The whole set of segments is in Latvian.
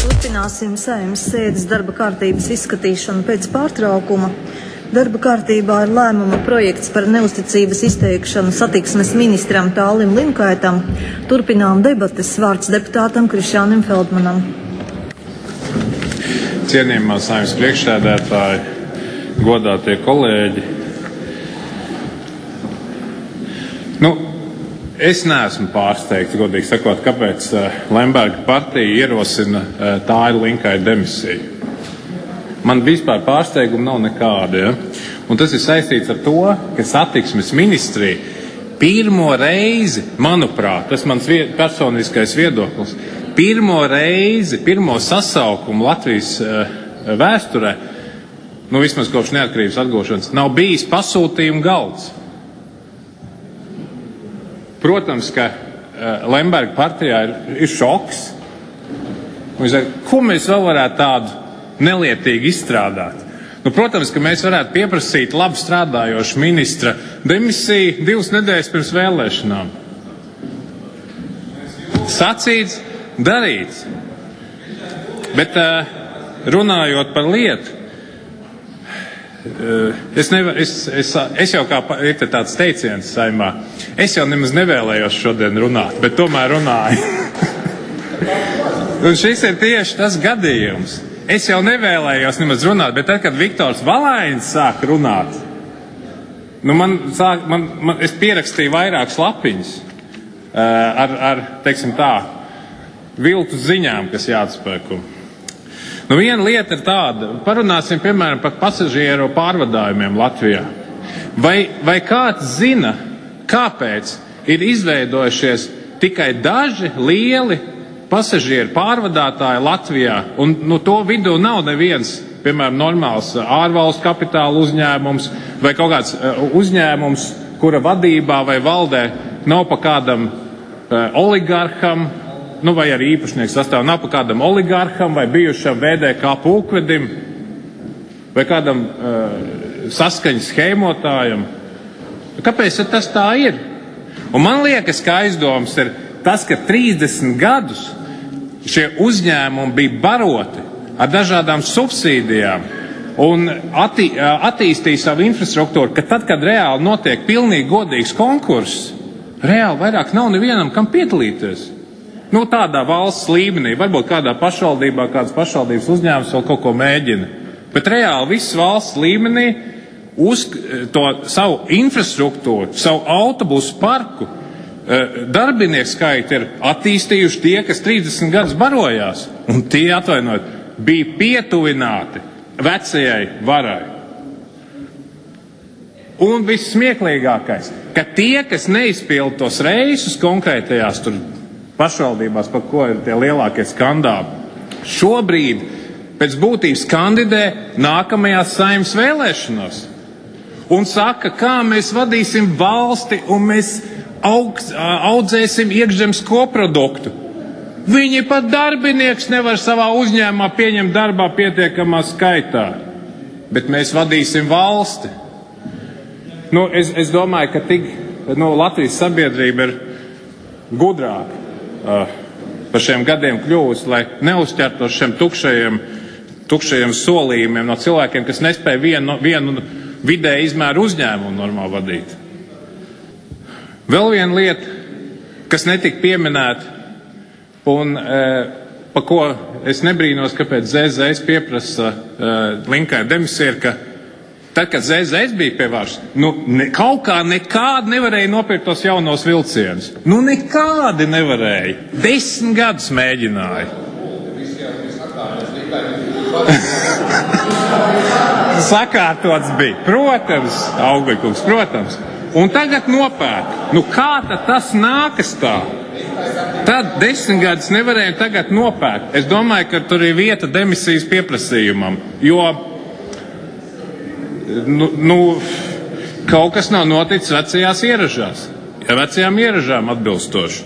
Turpināsim Saeimas sēdes darba kārtības izskatīšanu pēc pārtraukuma. Darba kārtībā ir lēmuma projekts par neusticības izteikšanu satiksmes ministram Tālim Linkaitam. Turpinām debates. Vārds deputātam Krišjānim Feldmanam. Cienījamā Saeimas priekšsēdētāji, godātie kolēģi. Es neesmu pārsteigts, godīgi sakot, kāpēc Lemberga partija ierosina Tāļa Linkaita demisiju. Man vispār pārsteiguma nav nekāda. Ja? Un tas ir saistīts ar to, ka satiksmes ministrija pirmo reizi, manuprāt, tas mans personiskais viedoklis, pirmo sasaukumu Latvijas vēsturē, vismaz kopš neatkarības atgūšanas, nav bijis pasūtījuma galds. Protams, ka Lemberga partijā ir šoks. Ko mēs vēl varētu tādu nelietīgi izstrādāt? Protams, ka mēs varētu pieprasīt labi strādājošu ministra demisiju 2 nedēļas pirms vēlēšanām. Sacīts, darīts. Bet runājot par lietu, es jau kā ir tāds teiciens Saeimā, es jau nemaz nevēlējos šodien runāt, bet tomēr runāju. Un šis ir tieši tas gadījums. Es jau nevēlējos nemaz runāt, bet tad, kad Viktors Valainis sāk runāt, es pierakstīju vairākas lapiņas ar teiksim tā, viltus ziņām, kas jāatspēko. Viena lieta ir tāda, parunāsim piemēram par pasažieru pārvadājumiem Latvijā. Vai kāds zina, kāpēc ir izveidojušies tikai daži lieli pasažieru pārvadātāji Latvijā, un to vidū nav neviens, piemēram, normāls ārvalstu kapitāla uzņēmums vai kaut kāds uzņēmums, kura vadībā vai valdē nav pa kādam oligarham, vai arī īpašnieks sastāv nav pa kādam oligarham vai bijušam VDK pulkvedim vai kādam saskaņas schēmotājam. Kāpēc tas tā ir? Un man liekas, ka aizdoms ir tas, ka 30 gadus šie uzņēmumi bija baroti ar dažādām subsīdijām un attīstīja savu infrastruktūru, ka tad, kad reāli notiek pilnīgi godīgs konkurss, reāli vairāk nav nevienam, kam piedalīties. Tādā valsts līmenī, varbūt kādā pašvaldībā, kādas pašvaldības uzņēmums vēl kaut ko mēģina. Bet reāli viss valsts līmenī uz to savu infrastruktūru, savu autobusu parku, darbinieku skaitu ir attīstījuši tie, kas 30 gadus barojās. Un tie, atvainojot, bija pietuvināti vecajai varai. Un viss smieklīgākais, ka tie, kas neizpilda tos reisus konkrētajās tur pašvaldībās, par ko ir tie lielākie skandāli, šobrīd pēc būtības kandidē nākamajās Saeimas vēlēšanās. Un saka, kā mēs vadīsim valsti un mēs audzēsim iekšzemes koproduktu. Viņi pat darbinieks nevar savā uzņēmumā pieņemt darbā pietiekamā skaitā. Bet mēs vadīsim valsti. Es domāju, ka Latvijas sabiedrība ir gudrāka par šiem gadiem kļūst, lai neuzķertos šiem tukšajiem solījumiem no cilvēkiem, kas nespēja vienu vidēju izmēru uzņēmumu normāli vadīt. Vēl viena lieta, kas netika pieminēta, un pa ko es nebrīnos, kāpēc ZZS pieprasa Linkaita demisiju, ka tad, kad ZZS bija pie varas, kaut kā nekādi nevarēja nopirkt tos jaunos vilcienus. Nekādi nevarēja. 10 gadus mēģināja. Sakārtots bija. Protams, Augļikungs, protams. Un tagad nopērk. Kā tad tas nākas tā? Tad 10 gadus nevarēja tagad nopērkt. Es domāju, ka tur ir vieta demisijas pieprasījumam, jo kaut kas nav noticis vecajās ieražās, ja vecajām ieražām atbilstoši.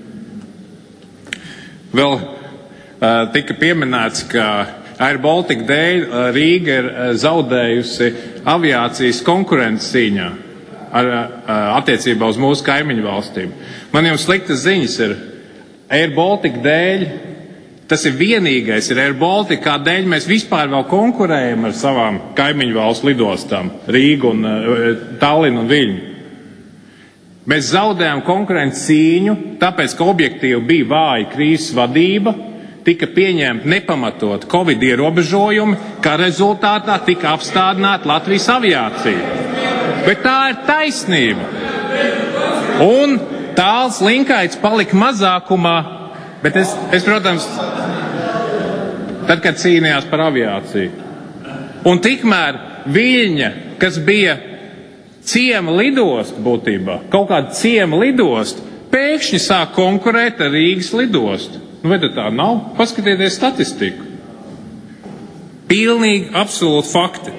Vēl tika pieminēts, ka Air Baltica dēļ Rīga ir zaudējusi aviācijas konkurences cīņā attiecībā uz mūsu kaimiņu valstīm. Man jums sliktas ziņas ir, Air Baltica dēļ Tas ir vienīgais, ir Air Baltica, kādēļ mēs vispār vēl konkurējam ar savām kaimiņu valstu lidostām, Rīgu un Tallinu un Viļņu. Mēs zaudējām konkurences cīņu, tāpēc, ka objektīvi bija vāja krīzes vadība, tika pieņemti nepamatot Covid ierobežojumi, kā rezultātā tika apstādināta Latvijas aviācija. Bet tā ir taisnība. Un Tāls Linkaits palika mazākumā, bet es, protams, tad, kad cīnījās par aviāciju. Un tikmēr Viļņa, kas bija ciema lidostu būtībā, kaut kāda ciema lidostu, pēkšņi sāk konkurēt ar Rīgas lidostu. Vai tā nav? Paskatieties statistiku. Pilnīgi absolūti fakti.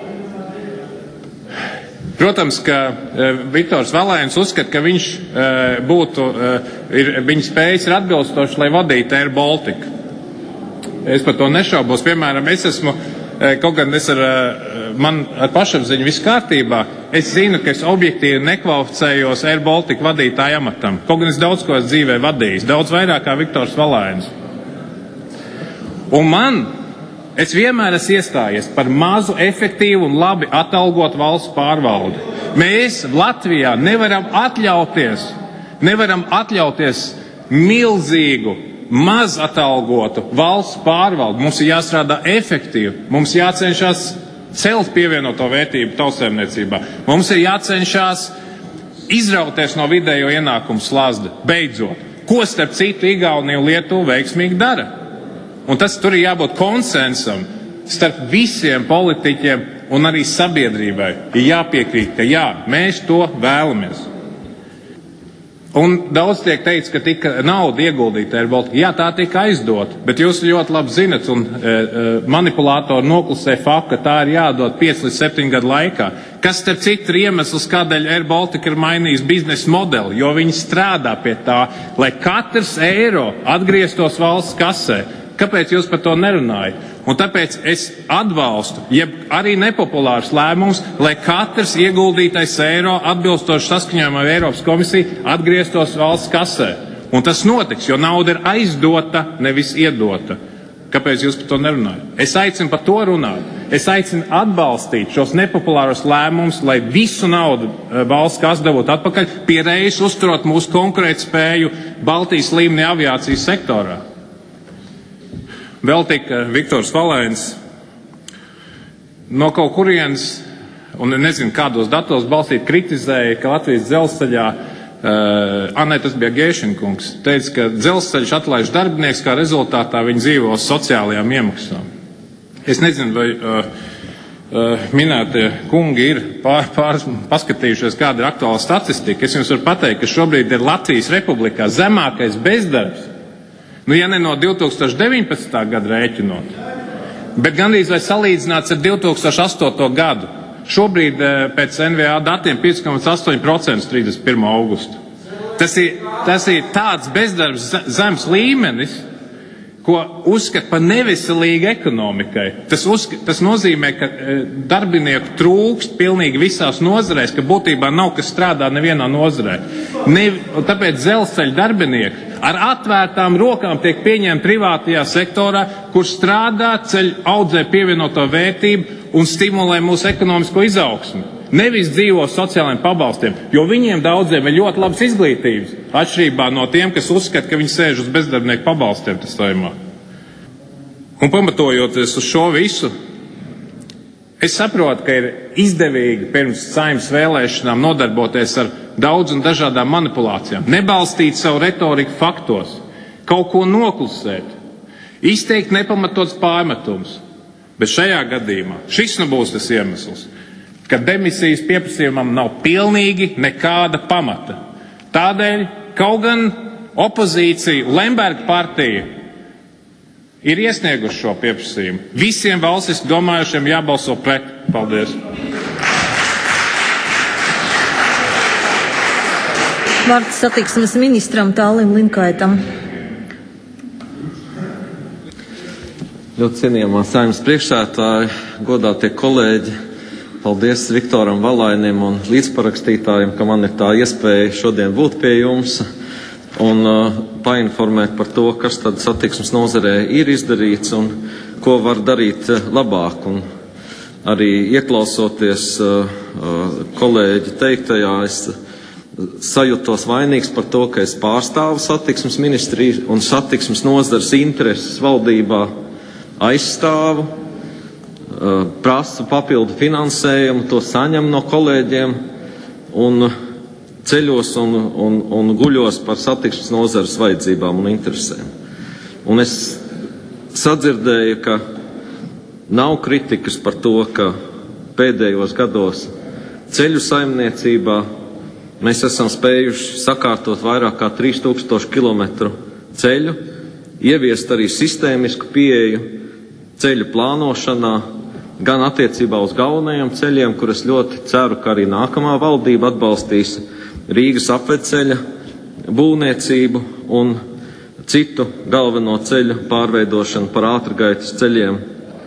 Protams, ka Viktors Valēns uzskata, ka viņš viņa spējas ir atbilstoši, lai vadītu Air Baltica. Es par to nešaubos. Piemēram, es esmu, kaut gan man ar pašapziņu viss kārtībā, es zinu, ka es objektīvi nekvalificējos Air Baltica vadītāja amatam. Kaut gan es daudz ko esmu dzīvē vadījis, daudz vairāk kā Viktors Valēns. Un es vienmēr esmu iestājies par mazu, efektīvu un labi atalgotu valsts pārvaldi. Mēs Latvijā nevaram atļauties milzīgu, maz atalgotu valsts pārvaldi. Mums ir jāstrādā efektīvi, mums jācenšas celt pievienoto vērtību tautsēmniecībā. Mums ir jācenšas izrauties no vidējo ienākumu slazda, beidzot. Ko starp citu Igaunija un Lietuva veiksmīgi dara? Un tur ir jābūt konsensam starp visiem politiķiem un arī sabiedrībai. Ir jāpiekrīt, ka jā, mēs to vēlamies. Un daudz tiek teikts, ka tika nauda ieguldīta Air Baltica. Jā, tā tika aizdota, bet jūs ļoti labi zinat, un manipulātori noklusē faktu, ka tā ir jādod 5 līdz 7 gadu laikā. Kas starp citu ir iemesls, kādēļ Air Baltica ir mainījis biznesa modeli, jo viņi strādā pie tā, lai katrs eiro atgrieztos valsts kasē. Kāpēc jūs par to nerunājat? Un tāpēc es atbalstu, arī nepopulārs lēmums, lai katrs ieguldītais eiro atbilstoši saskaņojumam ar Eiropas komisiju atgrieztos valsts kasē. Un tas notiks, jo nauda ir aizdota, nevis iedota. Kāpēc jūs par to nerunājat? Es aicinu par to runāt. Es aicinu atbalstīt šos nepopulārus lēmumus, lai visu naudu valsts kas dabūtu atpakaļ, pie reizes uzturot mūsu konkurētspēju Baltijas līmenī aviācijas sektorā. Vēl tika Viktors Valēns no kaut kurienes, un nezinu kādos datos balstīt, kritizēja, ka Latvijas dzelzceļā, tas bija Gēšinkungs, teica, ka dzelzceļš atlaiž darbinieks, kā rezultātā viņi dzīvo sociālajām iemaksām. Es nezinu, vai minētie kungi ir paskatījušies, kāda ir aktuāla statistika. Es jums varu pateikt, ka šobrīd ir Latvijas Republikā zemākais bezdarbs. Ja ne no 2019. gada rēķinot, bet gandrīz vai salīdzināts ar 2008. gadu. Šobrīd pēc NVA datiem 5,8% 31. augustu. Tas ir tāds bezdarbs zems līmenis, ko uzskata par neveselīgu ekonomikai. Tas nozīmē, ka darbinieku trūkst pilnīgi visās nozarēs, ka būtībā nav kas strādā nevienā nozarē. Tāpēc dzelzceļa darbinieki ar atvērtām rokām tiek pieņemti privātajā sektorā, kur strādā, ceļ, audzē pievienoto vērtību un stimulē mūsu ekonomisko izaugsmu. Nevis dzīvo sociālajiem pabalstiem, jo viņiem daudziem ir ļoti labas izglītības, atšķirībā no tiem, kas uzskata, ka viņi sēž uz bezdarbnieku pabalstiem testojumā. Un pamatojoties uz šo visu, es saprotu, ka ir izdevīgi pirms Saeimas vēlēšanām nodarboties ar daudz un dažādām manipulācijām, nebalstīt savu retoriku faktos, kaut ko noklusēt, izteikt nepamatots pārmetums. Bet šajā gadījumā šis būs tas iemesls, ka demisijas pieprasījumam nav pilnīgi nekāda pamata. Tādēļ, kaut gan opozīcija, Lemberga partija ir iesnieguši šo pieprasījumu, visiem valstiski domājušiem jābalso pret. Paldies! Vārds satiksmes ministram Tālim Linkaitam. Ļoti cienījamā Saeimas priekšsēdētāja, godātie kolēģi, paldies Viktoram Valainim un līdzparakstītājiem, ka man ir tā iespēja šodien būt pie jums. un painformēt par to, kas tad satiksmes nozarē ir izdarīts un ko var darīt labāk. Un arī ieklausoties kolēģi teiktajā, es sajūtos vainīgs par to, ka es pārstāvu satiksmes ministriju un satiksmes nozares intereses valdībā aizstāvu, prasu papildu finansējumu, to saņem no kolēģiem un ceļos un guļos par satiksmes nozares vajadzībām un interesēm. Un es sadzirdēju, ka nav kritikas par to, ka pēdējos gados ceļu saimniecībā mēs esam spējuši sakārtot vairāk kā 3000 kilometru ceļu, ieviest arī sistēmisku pieeju ceļu plānošanā, gan attiecībā uz galvenajiem ceļiem, kur es ļoti ceru, ka arī nākamā valdība atbalstīs Rīgas apveceļa būvniecību un citu galveno ceļu pārveidošanu par ātrgaitas ceļiem.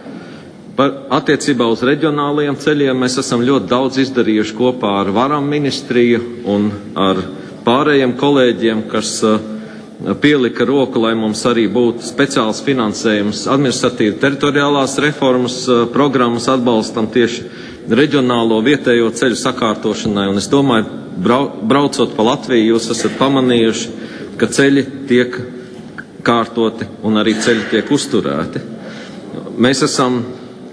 Attiecībā uz reģionālajiem ceļiem mēs esam ļoti daudz izdarījuši kopā ar Varam ministriju un ar pārējiem kolēģiem, kas pielika roku, lai mums arī būtu speciāls finansējums administratīvi teritoriālās reformas programmas atbalstam tieši reģionālo vietējo ceļu sakārtošanai. Un es domāju, braucot pa Latviju, jūs esat pamanījuši, ka ceļi tiek kārtoti un arī ceļi tiek uzturēti. Mēs esam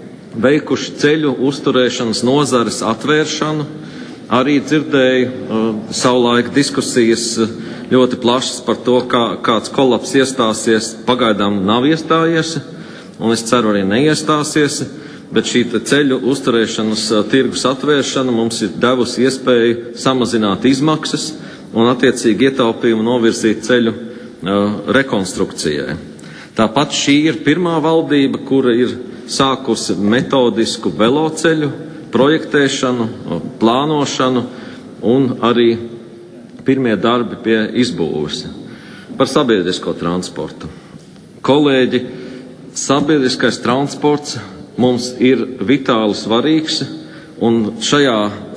veikuši ceļu uzturēšanas nozares atvēršanu, arī dzirdēju savulaik diskusijas ļoti plašas par to, kāds kolaps iestāsies, pagaidām nav iestājies, un es ceru arī neiestāsies, bet šī ceļu uzturēšanas tirgus atvēršana mums ir devusi iespēju samazināt izmaksas un attiecīgi ietaupījumu novirzīt ceļu rekonstrukcijai. Tāpat šī ir pirmā valdība, kura ir sākusi metodisku veloceļu projektēšanu, plānošanu un arī pirmie darbi pie izbūves. Par sabiedrisko transportu. Kolēģi, sabiedriskais transports mums ir vitāli svarīgs, un šajā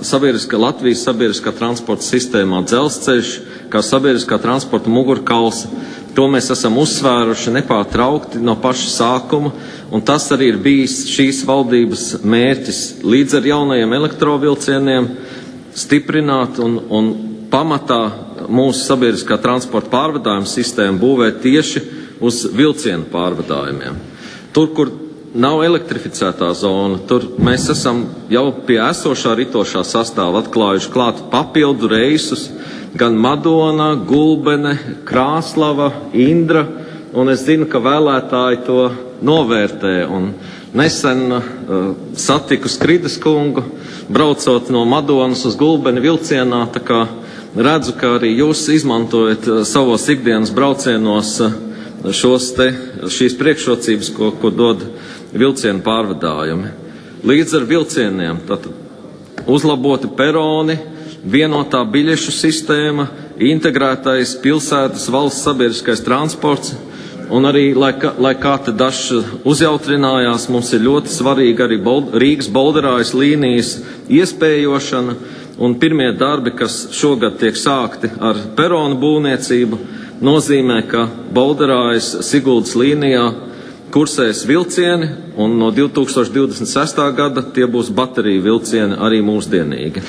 Latvijas sabiedriskā transporta sistēmā dzelzceļš, kā sabiedriskā transporta mugurkauls, to mēs esam uzsvēruši nepārtraukti no paša sākuma, un tas arī ir bijis šīs valdības mērķis līdz ar jaunajiem elektrovilcieniem stiprināt un pamatā mūsu sabiedriskā transporta pārvadājuma sistēmu būvēt tieši uz vilcienu pārvadājumiem. Tur, kur nav elektrificētā zona, tur mēs esam jau pie esošā ritošā sastāva atklājuši klāt papildu reisus, gan Madona, Gulbene, Krāslava, Indra, un es zinu, ka vēlētāji to novērtē. Un nesen satiku Skridas kungu, braucot no Madonas uz Gulbeni vilcienā, tā kā redzu, ka arī jūs izmantojat savos ikdienas braucienos šīs priekšrocības, ko dod vilcienu pārvadājumi. Līdz ar vilcieniem tātad uzlaboti peroni, vienotā biļešu sistēma, integrētais pilsētas valsts sabiedriskais transports, un arī, lai kā te dažs uzjautrinājās, mums ir ļoti svarīga arī Rīgas Bolderājas līnijas iespējošana, un pirmie darbi, kas šogad tiek sākti ar peronu būvniecību, nozīmē, ka Bolderājas Siguldas līnijā kursēs vilcieni, un no 2026. gada tie būs bateriju vilcieni arī mūsdienīgi.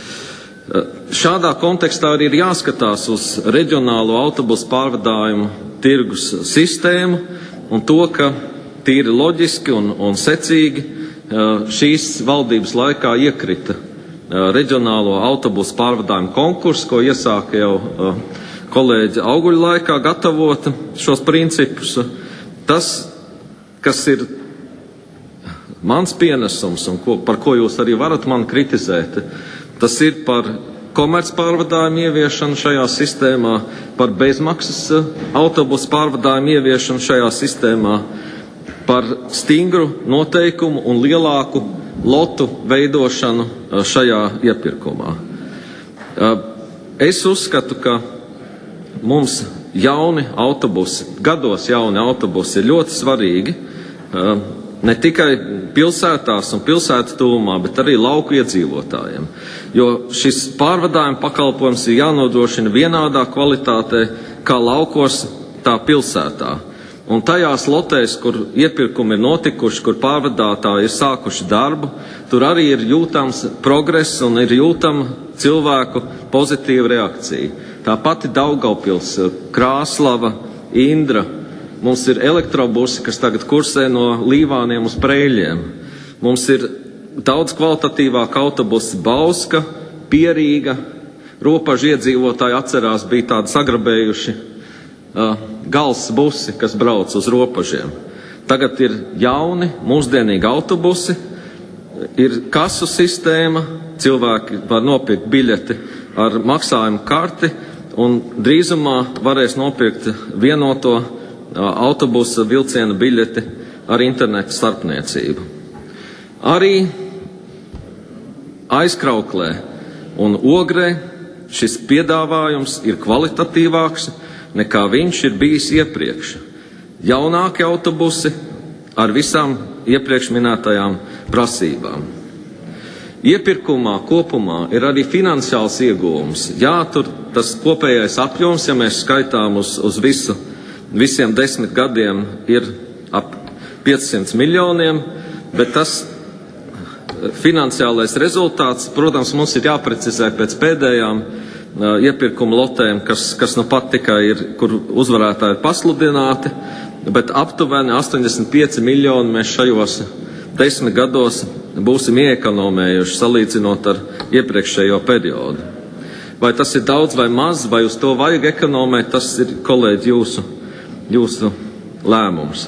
Šādā kontekstā arī ir jāskatās uz reģionālo autobusu pārvadājumu tirgus sistēmu un to, ka tīri loģiski un secīgi šīs valdības laikā iekrita reģionālo autobusu pārvadājumu konkursu, ko iesāka jau kolēģi Auguļa laikā gatavot šos principus. Tas, kas ir mans pienesums un par ko jūs arī varat mani kritizēt, tas ir par komercpārvadājumu ieviešanu šajā sistēmā, par bezmaksas autobusu pārvadājumu ieviešanu šajā sistēmā, par stingru noteikumu un lielāku lotu veidošanu šajā iepirkumā. Es uzskatu, ka mums jauni autobusi, gados jauni autobusi ir ļoti svarīgi, ne tikai pilsētās un pilsētu tuvumā, bet arī lauku iedzīvotājiem. Jo šis pārvadājuma pakalpojums ir jānodrošina vienādā kvalitātē kā laukos, tā pilsētā. Un tajās lotēs, kur iepirkumi ir notikuši, kur pārvadātāji ir sākuši darbu, tur arī ir jūtams progress un ir jūtama cilvēku pozitīva reakcija. Tā pati Daugavpils, Krāslava, Indra. Mums ir elektrobusi, kas tagad kursē no Līvāniem uz Preļiem. Mums ir daudz kvalitatīvāk autobusi Bauska, Pierīga. Ropažu iedzīvotāji atcerās, bija tādi sagrabējuši gals busi, kas brauc uz ropažiem. Tagad ir jauni, mūsdienīgi autobusi, ir kasu sistēma, cilvēki var nopirkt biļeti ar maksājumu karti un drīzumā varēs nopirkt vienoto autobusa vilciena biļeti ar internetu starpniecību. Arī Aizkrauklē un Ogrē šis piedāvājums ir kvalitatīvāks nekā viņš ir bijis iepriekš. Jaunāki autobusi ar visām iepriekš minētajām prasībām. Iepirkumā kopumā ir arī finansiāls ieguvums. Jā, tur tas kopējais apjoms, ja mēs skaitām uz visiem 10 gadiem, ir ap 500 miljoniem, bet tas finansiālais rezultāts, protams, mums ir jāprecizē pēc pēdējām iepirkuma lotēm, kas nu pat tikai ir, kur uzvarētāji ir pasludināti, bet aptuveni 85 miljoni mēs šajos 10 gados būsim ieekonomējuši salīdzinot ar iepriekšējo periodu. Vai tas ir daudz vai maz, vai uz to vajag ekonomēt, tas ir, kolēģi, jūsu lēmums.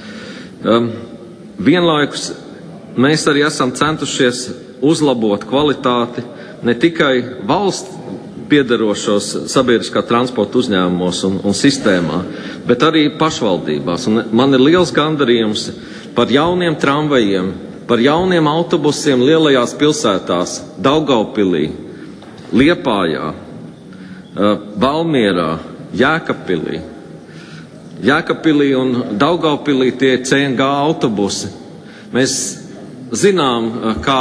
Vienlaikus mēs arī esam centušies uzlabot kvalitāti ne tikai valsts piederošos sabiedriskā transporta uzņēmumos un sistēmā, bet arī pašvaldībās. Un man ir liels gandarījums par jauniem tramvajiem, par jauniem autobusiem lielajās pilsētās, Daugavpilī, Liepājā, Valmierā, Jēkabpilī. Jēkabpilī un Daugavpilī tie CNG autobusi. Mēs zinām,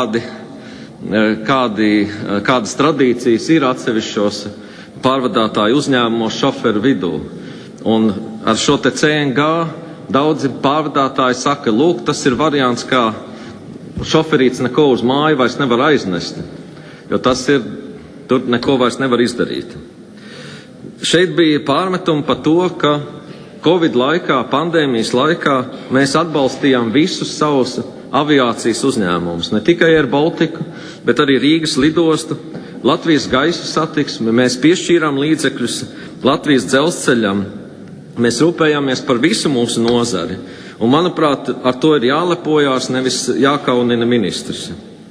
kādas tradīcijas ir atsevišķos pārvadātāju uzņēmumos šoferu vidū. Un ar šo te CNG daudzi pārvadātāji saka, lūk, tas ir variants, kā šoferīts neko uz māju vairs nevar aiznest, jo tas ir, tur neko vairs nevar izdarīt. Šeit bija pārmetumi par to, ka Covid laikā, pandēmijas laikā mēs atbalstījām visus savus aviācijas uzņēmumus, ne tikai Air Baltiku, bet arī Rīgas lidostu, Latvijas gaisa satiksmi, mēs piešķīrām līdzekļus Latvijas dzelzceļam, mēs rūpējāmies par visu mūsu nozari, un manuprāt, ar to ir jālepojās, nevis jākaunina ministrs.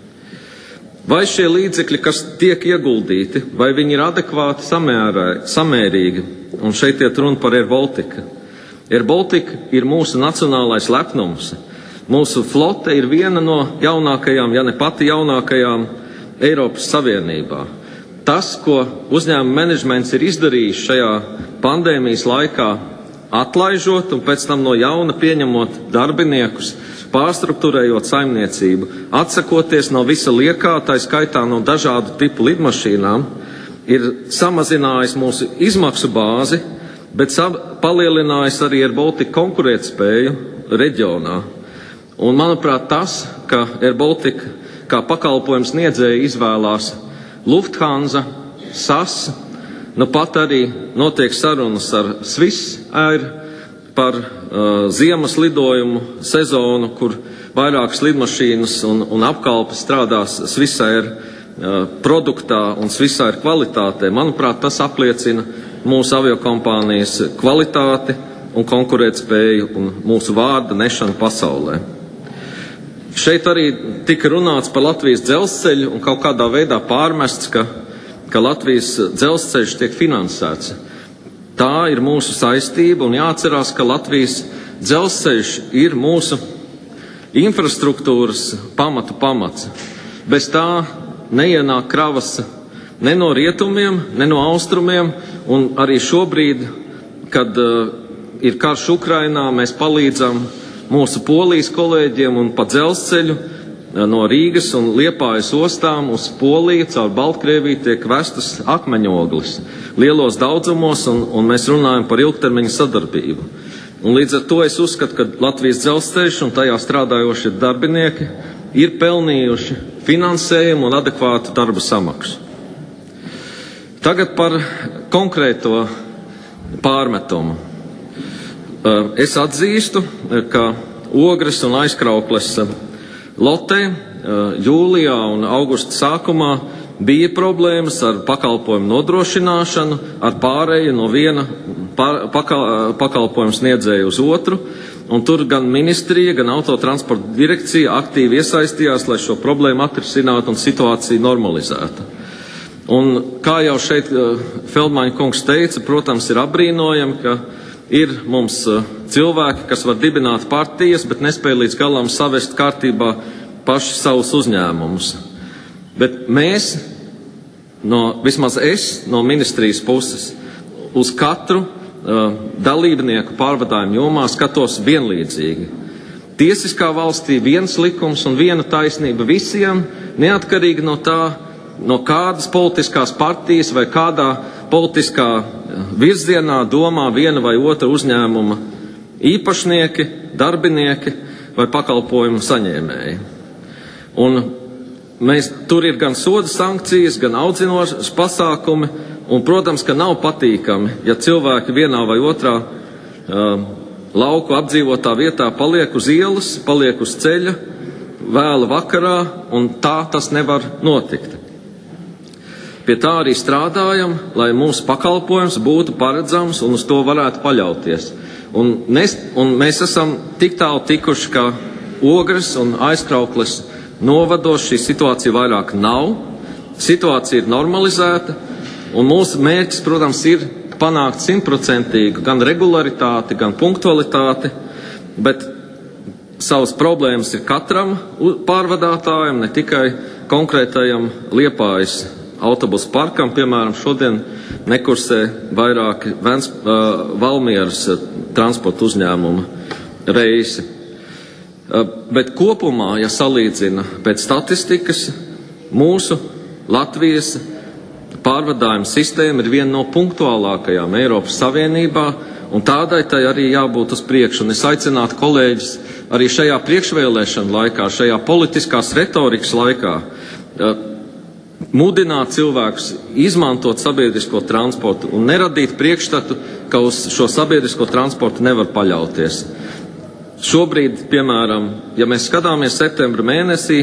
Vai šie līdzekļi, kas tiek ieguldīti, vai viņi ir adekvāti, samērīgi, un šeit iet runa par Air Baltica. Air Baltica ir mūsu nacionālais lepnums. Mūsu flote ir viena no jaunākajām, ja ne pati jaunākajām Eiropas Savienībā. Tas, ko uzņēmuma menedžments ir izdarījis šajā pandēmijas laikā, atlaižot un pēc tam no jauna pieņemot darbiniekus, pārstruktūrējot saimniecību, atsakoties no visa liekā, tā skaitā no dažādu tipu lidmašīnām, ir samazinājis mūsu izmaksu bāzi, bet palielinājis arī Air Baltica konkurētspēju reģionā. Un, manuprāt, tas, ka Air Baltica kā pakalpojums sniedzēja izvēlās Lufthansa, SAS, nu pat arī notiek sarunas ar Swiss Air par ziemas lidojumu sezonu, kur vairākas lidmašīnas un apkalpe strādās Swiss Air produktā un Swiss Air kvalitātē. Manuprāt, tas apliecina mūsu aviokompānijas kvalitāti un konkurētspēju un mūsu vārda nešanu pasaulē. Šeit arī tika runāts par Latvijas dzelzceļu un kaut kādā veidā pārmests, ka Latvijas dzelzceļš tiek finansēts. Tā ir mūsu saistība un jāatcerās, ka Latvijas dzelzceļš ir mūsu infrastruktūras pamats. Bez tā neienāk kravas ne no rietumiem, ne no austrumiem, un arī šobrīd, kad ir karš Ukrainā, mēs palīdzam mūsu Polijas kolēģiem un pa dzelzceļu no Rīgas un Liepājas ostām uz Poliju caur Baltkrieviju tiek vestas akmeņogles lielos daudzumos, un mēs runājam par ilgtermiņa sadarbību. Un līdz ar to es uzskatu, ka Latvijas dzelzceļš un tajā strādājošie darbinieki ir pelnījuši finansējumu un adekvātu darba samaksu. Tagad par konkrēto pārmetumu. Es atzīstu, ka Ogres un Aizkraukles lotē jūlijā un augusta sākumā bija problēmas ar pakalpojumu nodrošināšanu, ar pārēju no viena pakalpojumu sniedzēju uz otru, un tur gan ministrija, gan autotransporta direkcija aktīvi iesaistījās, lai šo problēmu atrisinātu un situāciju normalizētu. Un kā jau šeit Feldmaņa kungs teica, protams, ir apbrīnojami, ka ir mums cilvēki, kas var dibināt partijas, bet nespēj līdz galam savest kārtībā paši savus uzņēmumus. Bet mēs, vismaz es, no ministrijas puses, uz katru dalībnieku pārvadājumu jomā skatos vienlīdzīgi. Tiesiskā valstī viens likums un viena taisnība visiem, neatkarīgi no tā, no kādas politiskās partijas vai kādā politiskā virzienā domā viena vai otra uzņēmuma īpašnieki, darbinieki vai pakalpojumu saņēmēji. Un tur ir gan soda sankcijas, gan audzinošas pasākumi, un, protams, ka nav patīkami, ja cilvēki vienā vai otrā lauku apdzīvotā vietā paliek uz ielas, paliek uz ceļa, vēla vakarā, un tā tas nevar notikt. Pie tā arī strādājam, lai mūsu pakalpojums būtu paredzams un uz to varētu paļauties. Un mēs esam tik tālu tikuši, ka Ogres un Aizkraukles novados šī situācija vairāk nav. Situācija ir normalizēta, un mūsu mērķis, protams, ir panākt 100% gan regularitāti, gan punktualitāti, bet savas problēmas ir katram pārvadātājam, ne tikai konkrētajam Liepājas autobusu parkam. Piemēram, šodien nekursē vairāki Valmieras transporta uzņēmuma reisi. Bet kopumā, ja salīdzina pēc statistikas, mūsu Latvijas pārvadājuma sistēma ir viena no punktuālākajām Eiropas Savienībā, un tādai tai arī jābūt uz priekšu. Un es aicinātu kolēģis arī šajā priekšvēlēšana laikā, šajā politiskās retorikas laikā, mudināt cilvēkus izmantot sabiedrisko transportu un neradīt priekšstatu, ka uz šo sabiedrisko transportu nevar paļauties. Šobrīd, piemēram, ja mēs skatāmies septembra mēnesī,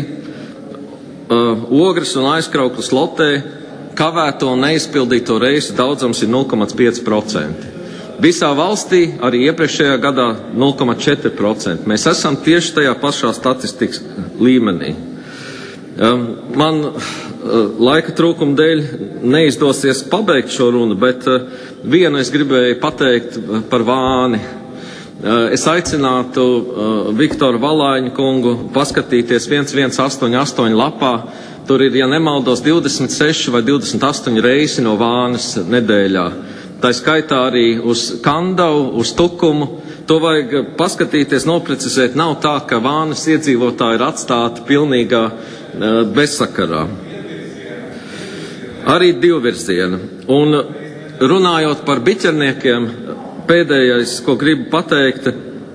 Ogres un Aizkraukles lotē kavēto un neizpildīto reisu daudzums ir 0,5%. Visā valstī arī iepriekšējā gadā 0,4%. Mēs esam tieši tajā pašā statistikas līmenī. Man laika trūkuma dēļ neizdosies pabeigt šo runu, bet vienu es gribēju pateikt par Vāni. Es aicinātu Viktoru Valaiņu kungu paskatīties 1188 lapā. Tur ir, ja nemaldos, 26 vai 28 reisi no Vānas nedēļā. Tā skaitā arī uz Kandavu, uz Tukumu. To vajag paskatīties, noprecizēt. Nav tā, ka Vānas iedzīvotāji ir atstāti pilnīgā bezsakarā. Arī divvirziena. Un runājot par biķerniekiem, pēdējais, ko gribu pateikt,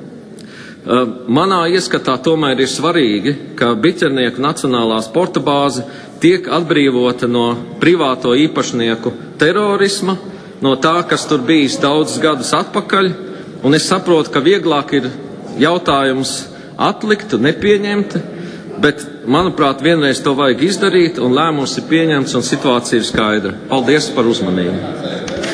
manā ieskatā tomēr ir svarīgi, ka biķernieku nacionālā sporta bāze tiek atbrīvota no privāto īpašnieku terorisma, no tā, kas tur bijis daudzus gadus atpakaļ, un es saprotu, ka vieglāk ir jautājums atlikt, nepieņemt, bet, manuprāt, vienreiz to vajag izdarīt, un lēmums ir pieņemts, un situācija ir skaidra. Paldies par uzmanību.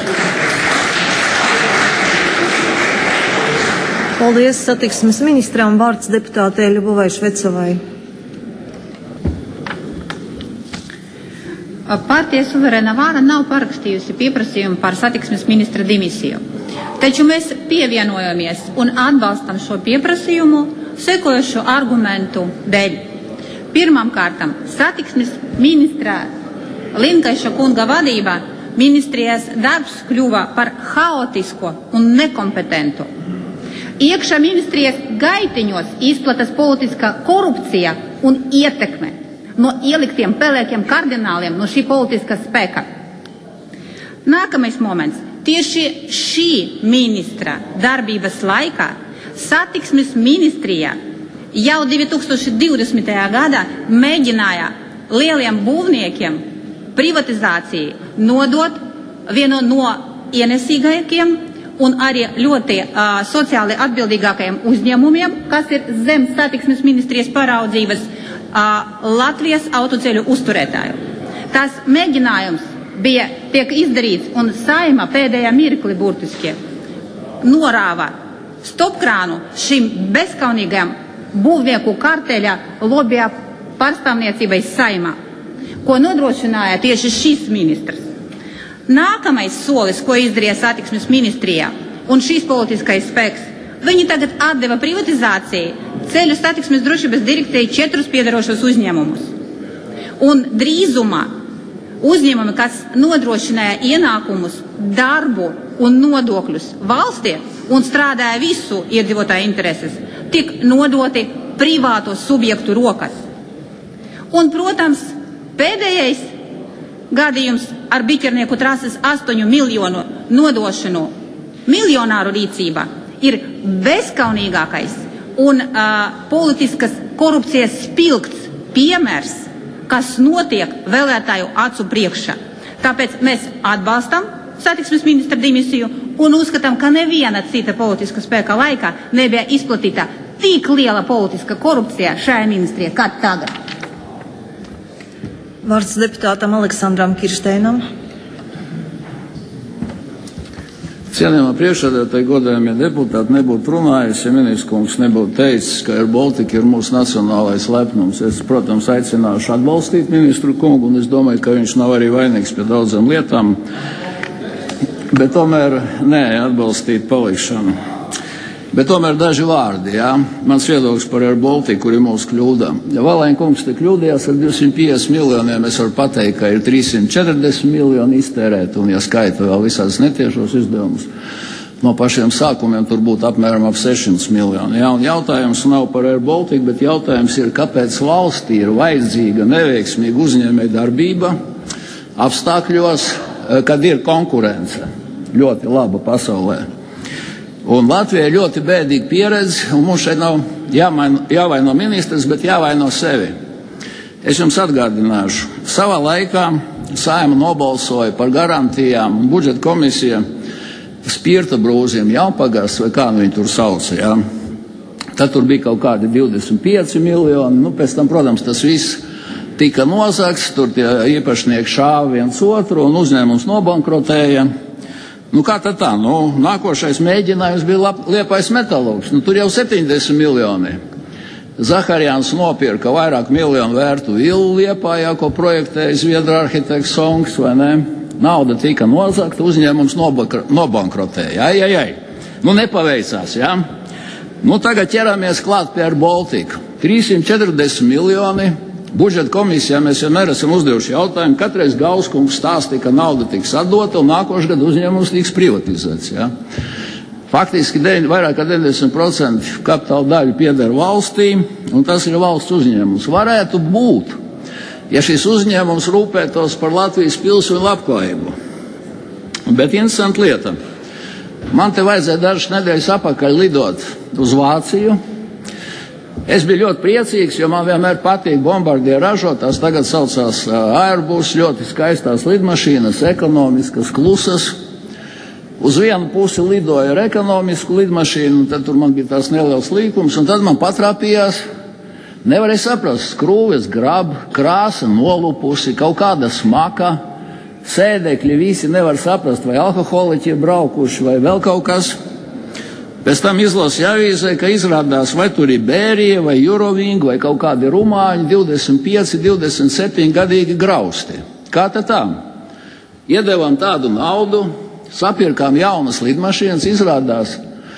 Paldies satiksmes ministram. Vārds deputātei Ļubovai Švecovai. Partija Suverēna Vāra nav parakstījusi pieprasījumu par satiksmes ministra dimisiju. Taču mēs pievienojamies un atbalstam šo pieprasījumu sekojošu argumentu dēļ. Pirmkārt, satiksmes ministra Linkaiša kunga vadībā ministrijas darbs kļuva par haotisku un nekompetentu. Iekšā ministrijas gaitiņos izplatas politiskā korupcija un ietekme no ieliktiem pelēkiem kardināliem no šī politiskā spēka. Nākamais moments. Tieši šī ministra darbības laikā satiksmes ministrija jau 2020. gadā mēģināja lieliem būvniekiem privatizāciju nodot vienu no ienesīgākajiem un arī ļoti sociāli atbildīgākajiem uzņēmumiem, kas ir zem satiksmes ministrijas paraudzības Latvijas autoceļu uzturētāju. Tas mēģinājums tiek izdarīts un Saeima pēdējā mirkli burtiski norāva stopkrānu šim bezkaunīgajam būvnieku karteļa lobija pārstāvniecībai Saeimā, ko nodrošināja tieši šis ministrs. Nākamais solis, ko izdarīja satiksmes ministrijā un šīs politiskais spēks, viņi tagad atdeva privatizāciju ceļu satiksmes drošības direkcijai 4 piedarošos uzņēmumus. Un drīzumā uzņēmumi, kas nodrošināja ienākumus, darbu un nodokļus valstī un strādāja visu iedzīvotāju intereses, tik nodoti privāto subjektu rokas. Un, protams, pēdējais gadījums ar Biķernieku trases 8 miljonu nodošanu miljonāru rīcībā ir bezkaunīgākais un politiskas korupcijas spilgts piemērs, kas notiek vēlētāju acu priekšā. Tāpēc mēs atbalstam satiksmes ministra dimisiju un uzskatām, ka neviena cita politiska spēka laikā nebija izplatīta tik liela politiska korupcija šajā ministrijā kā tagad. Vārds deputātam Aleksandram Kiršteinam. Cienījamā priekšsēdētāja, godājamie deputāti, nebūtu runājis, ja ministrs kungs nebūtu teicis, ka Air Baltica ir mūsu nacionālais lepnums. Es, protams, aicināšu atbalstīt ministru kungu, un es domāju, ka viņš nav arī vainīgs pie daudzām lietām, bet tomēr atbalstīt palikšanu. Bet tomēr daži vārdi, jā. Mans viedoklis par Air Baltica, kur ir mūsu kļūda. Ja Valēņa kungs te kļūdījās ar 250 miljoniem, es varu pateikt, ka ir 340 miljoni iztērēt, un ja skaita vēl visādas netiešos izdevumus, no pašiem sākumiem tur būtu apmēram ap 600 miljoni. Jā, un jautājums nav par Air Baltica, bet jautājums ir, kāpēc valstī ir vajadzīga neveiksmīga uzņēmēja darbība apstākļos, kad ir konkurence ļoti laba pasaulē. Un Latvijai ļoti bēdīga pieredze, un mums šeit nav jāvaino ministrs, bet jāvaino sevi. Es jums atgādināšu, savā laikā Saeima nobalsoja par garantijām un budžeta komisija spirta brūziem Jaunpagasts, vai kā viņi tur sauca, jā. Tad tur bija kaut kādi 25 miljoni, pēc tam, protams, tas viss tika nozagts, tur tie īpašnieki šāva viens otru un uzņēmums nobankrotēja. Kā tad tā? Nākošais mēģinājums bija Liepājas metalurgs. Tur jau 70 miljoni. Zaharjāns nopirka vairāk miljonu vērtu vilu Liepājā, ko projektēja zviedru arhitekts Songs, vai ne? Nauda tika nozagta, uzņēmums nobankrotēja. Nepaveicās, jā? Tagad ķeramies klāt pie Air Baltica. 340 miljoni. Budžeta komisijā mēs vienmēr esam uzdevuši jautājumu, katreiz Gauskungs stāstīja, ka nauda tiks atdota un nākošais gadu uzņēmums tiks privatizēts. Ja? Faktiski vairāk kā 90% kapitāla daļu pieder valstī, un tas ir valsts uzņēmums. Varētu būt, ja šis uzņēmums rūpētos par Latvijas pilsoņu labklājību. Bet interesanta lieta. Man te vajadzēja dažas nedēļas apakaļ lidot uz Vāciju. Es biju ļoti priecīgs, jo man vienmēr patīk Bombardier ražotās, tagad saucās Airbus, ļoti skaistās lidmašīnas, ekonomiskas, klusas. Uz vienu pusi lidoja ar ekonomisku lidmašīnu, tad tur man bija tās neliels līkums, un tad man patrāpījās, nevarēja saprast, skrūves grab, krāsa nolupusi, kaut kāda smaka, sēdekļi visi nevar saprast, vai alkoholiķi ir braukuši, vai vēl kaut kas. Pēc tam izlasīja avīzē, ka izrādās, vai tur ir Bērija, vai Euroving, vai kaut kādi rumāņi, 25, 27 gadīgi grausti. Kā tad tā? Iedevām tādu naudu, sapirkām jaunas lidmašīnas, izrādās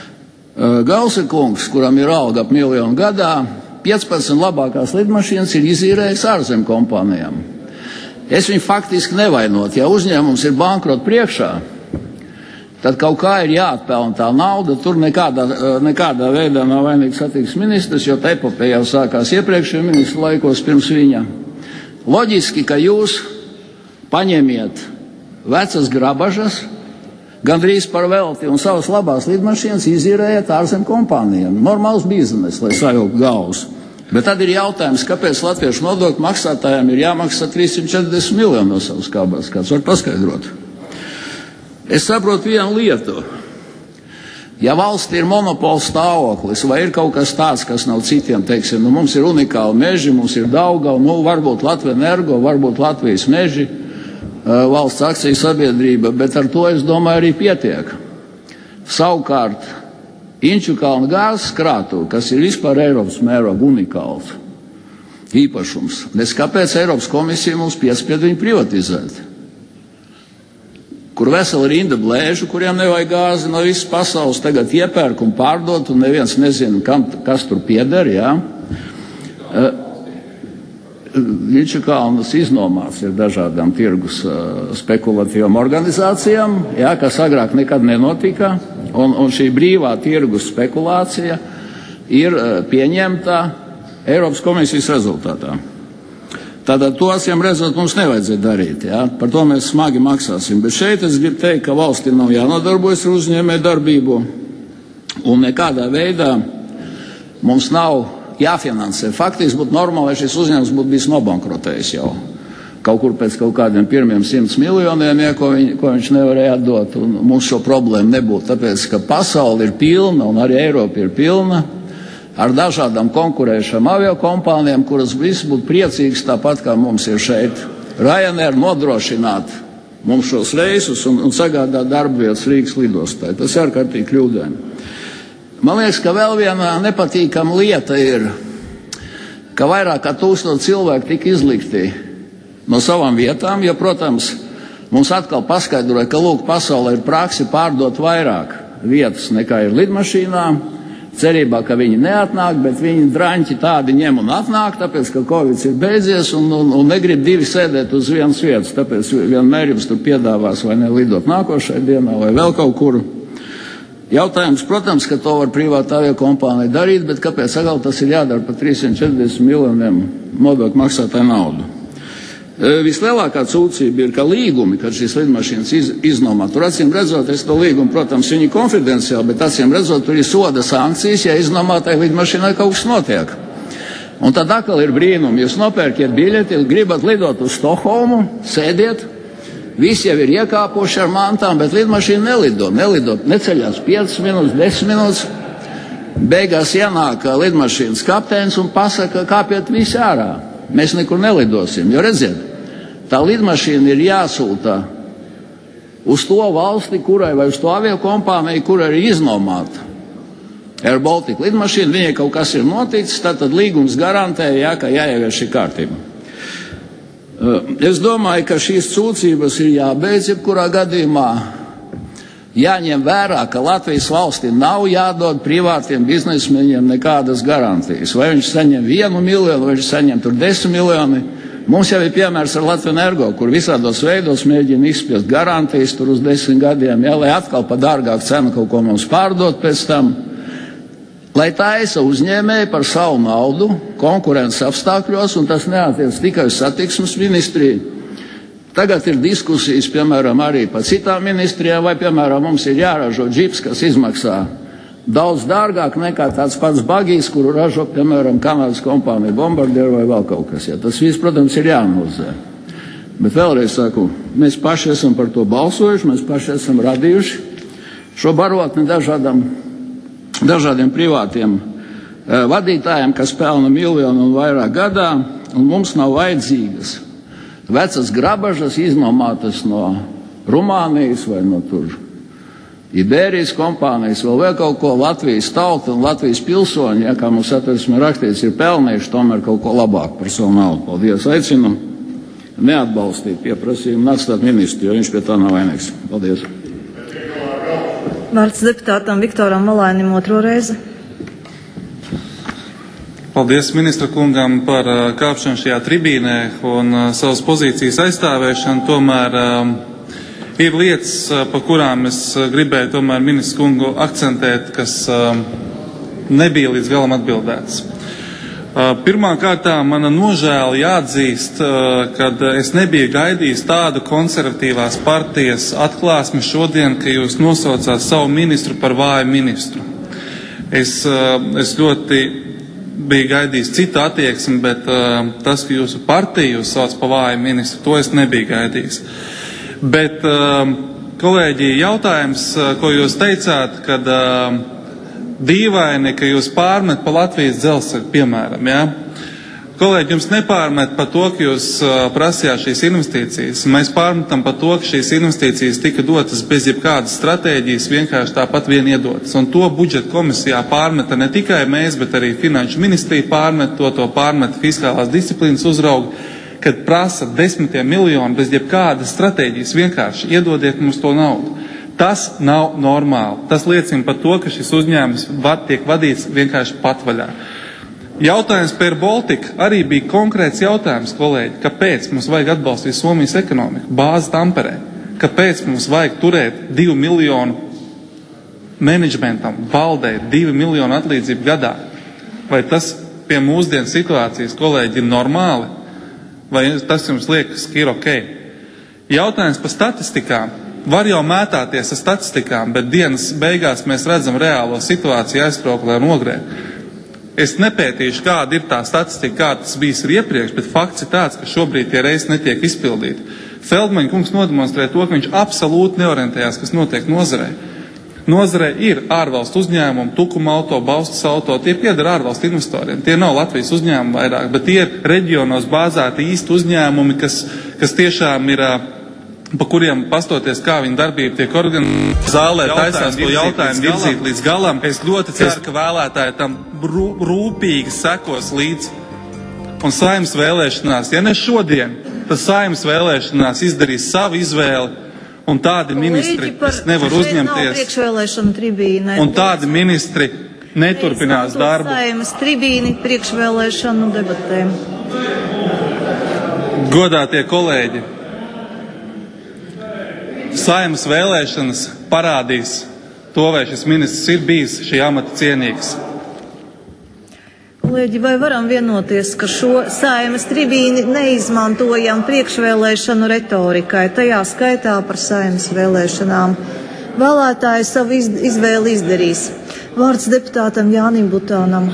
Gausekungs, kuram ir alga ap miljonu gadā, 15 labākās lidmašīnas ir izīrējis ārzem kompānijām. Es viņu faktiski nevainot, ja uzņēmums ir bankrota priekšā, tad kaut kā ir jāatpelna tā nauda. Tur nekādā veidā nav vainīgs satiksmes ministrs, jo tā epopeja jau sākās iepriekšējā ministra laikos pirms viņa. Loģiski, ka jūs paņemiet vecas grabažas, gandrīz par velti, un savas labās lidmašīnas izīrējat ārzem kompānijām. Normāls biznes, lai sajaukt galvas. Bet tad ir jautājums, kāpēc latviešu nodokļu maksātājiem ir jāmaksā 340 miljoni no savas kabas. Kāds var paskaidrot? Es saprotu vienu lietu. Ja valstī ir monopola stāvoklis, vai ir kaut kas tāds, kas nav citiem, teiksim, mums ir unikāli meži, mums ir Daugava, varbūt Latvijas Energo, varbūt Latvijas meži, valsts akciju sabiedrība, bet ar to, es domāju, arī pietiek. Savukārt, Inčukalna gāzes krātuve, kas ir vispār Eiropas mēroga unikāls īpašums, kāpēc Eiropas komisija mums piespied viņu privatizēt? Kur vesela rinda blēžu, kuriem nevajag gāzi no visas pasaules, tagad iepērk un pārdot, un neviens nezina, kas tur pieder, jā. Inčukalnas iznomās ir dažādām tirgus spekulatīvām organizācijām, jā, kas agrāk nekad nenotika, un šī brīvā tirgus spekulācija ir pieņemta Eiropas komisijas rezultātā. Tātad to acīm redzot mums nevajadzēja darīt, jā? Par to mēs smagi maksāsim. Bet šeit es gribu teikt, ka valstī nav jānodarbojas ar uzņēmēju darbību, un nekādā veidā mums nav jāfinansē. Faktiski būtu normāli, lai šis uzņēmums būtu bijis nobankrotējis jau kaut kur pēc kaut kādiem pirmiem 100 miljoniem, ja, ko viņš nevarēja atdot, un mums šo problēmu nebūtu, tāpēc, ka pasauli ir pilna, un arī Eiropa ir pilna, ar dažādām konkurējušām aviokompānijām, kuras visi būtu priecīgas tāpat, kā mums ir šeit. Ryanair nodrošināt mums šos reisus un sagādāt darbvietas Rīgas lidostai. Tas ir ārkārtīgi kļūdaini. Man liekas, ka vēl viena nepatīkama lieta ir, ka vairāk kā 1000 cilvēku tika izlikti no savām vietām, jo, protams, mums atkal paskaidroja, ka lūk, pasaulē ir praksi pārdot vairāk vietas nekā ir lidmašīnām, cerībā, ka viņi neatnāk, bet viņi draņķi tādi ņem un atnāk, tāpēc, ka Covid ir beidzies un negrib divi sēdēt uz vienas vietas, tāpēc vienmēr jums tur piedāvās vai ne lidot nākošai dienā vai vēl kaut kur. Jautājums, protams, ka to var privāta aviokompānija darīt, bet kāpēc atkal tas ir jādara par 340 miljoniem nodokļu maksātāju naudu? Vislielākā sūdzība ir, ka līgumi, kad šīs lidmašīnas iznomā, tur acīm redzot, es to līgumu, protams, viņi konfidenciāli, bet acīm redzot, tur ir soda sankcijas, ja iznomātai lidmašīnai kaut kas notiek. Un tad atkal ir brīnumi, jūs nopērkiet biļeti, gribat lidot uz Stokholmu, sēdiet, visi jau ir iekāpuši ar mantām, bet lidmašīna nelido, neceļās 5 minūtes, 10 minūtes, beigās ienāk lidmašīnas kapteinis un pasaka, kāpiet visi ārā. Mēs nekur nelidosim, jo redziet, tā lidmašīna ir jāsūta uz to valsti, kurai vai uz to aviokompāniju, kurai ir iznomāta Air Baltica lidmašīna, viņai kaut kas ir noticis, tad līgums garantē, jā, ka jāievieš šī kārtība. Es domāju, ka šīs sūdzības ir jābeidz jebkurā gadījumā. Jāņem vērā, ka Latvijas valstī nav jādod privātiem biznesmeņiem nekādas garantijas. Vai viņš saņem 1 miljonu, vai viņš saņem tur 10 miljoni. Mums jau ir piemērs ar Latvijas Energo, kur visādos veidos mēģina izspiest garantijas tur uz 10 gadiem, jā, lai atkal pa dārgāku cenu kaut ko mums pārdot pēc tam. Lai taisa uzņēmēji par savu naudu konkurences apstākļos, un tas neatiec tikai uz satiksmes ministriju. Tagad ir diskusijas, piemēram, arī par citām ministrijām, vai, piemēram, mums ir jāražo džips, kas izmaksā daudz dārgāk nekā tāds pats bagijs, kuru ražo, piemēram, Kanādas kompānija Bombardier vai vēl kaut kas. Ja. Tas viss, protams, ir jāanalizē. Bet vēlreiz saku, mēs paši esam par to balsojuši, mēs paši esam radījuši šo barotni dažādiem privātiem vadītājiem, kas pelna miljonu un vairāk gadā, un mums nav vajadzīgas vecas grabažas iznomātas no Rumānijas vai no tur Iberijas kompānijas, vēl kaut ko. Latvijas tauta un Latvijas pilsoņi, ja, kā mums Satversmē rakstīts, ir pelnījuši tomēr kaut ko labāku par savu naudu. Paldies, aicinu neatbalstīt pieprasījumu un atstāt ministru, jo viņš pie tā nav vainīgs. Paldies. Vārds deputātam Viktoram Malainim otro reizi. Paldies ministra kungam par kāpšanu šajā tribīnē un savas pozīcijas aizstāvēšanu. Tomēr Ir lietas, par kurām es gribēju tomēr ministru kungu akcentēt, kas nebija līdz galam atbildēts. Pirmkārt, mana nožēla jāatzīst, kad es nebiju gaidījis tādu konservatīvās partijas atklāsmi šodien, ka jūs nosaucāt savu ministru par vāju ministru. Es ļoti biju gaidījis citu attieksmi, bet tas, ka jūsu partiju jūs sauc par vāju ministru, to es nebiju gaidījis. Bet, kolēģi, jautājums, ko jūs teicāt, kad dīvaini, ka jūs pārmet pa Latvijas dzelzceļu, piemēram, ja? Kolēģi, jums nepārmet par to, ka jūs prasījāt šīs investīcijas. Mēs pārmetam par to, ka šīs investīcijas tika dotas bez jebkādas stratēģijas, vienkārši tāpat vien iedotas. Un to budžeta komisijā pārmeta ne tikai mēs, bet arī Finanšu ministrija pārmet to pārmeta fiskālās disciplīnas uzraugi, kad prasa 10 miljonu bez jebkādas stratēģijas, vienkārši iedodiet mums to naudu. Tas nav normāli. Tas liecina par to, ka šis uzņēmums tiek vadīts vienkārši patvaļā. Jautājums par Baltiku arī bija konkrēts jautājums, kolēģi. Kāpēc mums vajag atbalstīt Somijas ekonomiku? Bāze Tamperē. Kāpēc mums vajag turēt 2 miljonu menedžmentam, valdē, 2 miljonu atlīdzību gadā? Vai tas pie mūsdienu situācijas, kolēģi, ir normāli? Vai tas jums liekas, ka ir ok? Jautājums par statistikām. Var jau mētāties ar statistikām, bet dienas beigās mēs redzam reālo situāciju aizkrauklē un ogrē. Es nepētīšu, kāda ir tā statistika, kā tas bijis iepriekš, bet fakts ir tāds, ka šobrīd tie reizes netiek izpildīti. Feldmaņa kungs nodemonstrē to, ka viņš absolūti neorientējās, kas notiek nozarē. Nozarē ir ārvalstu uzņēmumi, Tukuma auto, Baustas auto, tie pieder ārvalstu investoriem. Tie nav Latvijas uzņēmumi vairāk, bet tie ir reģionos bāzēti īsti uzņēmumi, kas tiešām ir, pa kuriem pastoties, kā viņa darbība tiek organizēta. Zālē taisās to jautājumu virzīt līdz galam. Es ļoti ceru, ka vēlētāji tam rūpīgi sekos līdz. Un Saeimas vēlēšanās, ja ne šodien, tad Saeimas vēlēšanās izdarīs savu izvēli. Un tādi ministri, kas nevar uzņemties, un tādi ministri neturpinās darbu. Saeimas tribīni priekšvēlēšanu debatēm. Godātie kolēģi, Saeimas vēlēšanas parādīs to, vai šis ministrs ir bijis šī amata cienīgs. Kolēģi, vai varam vienoties, ka šo Saeimas tribīni neizmantojam priekšvēlēšanu retorikai, tajā skaitā par Saeimas vēlēšanām? Vēlētāji savu izvēli izdarīs. Vārds deputātam Jānim Butānam.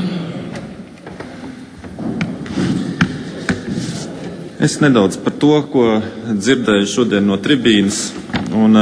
Es nedaudz par to, ko dzirdēju šodien no tribīnas. Un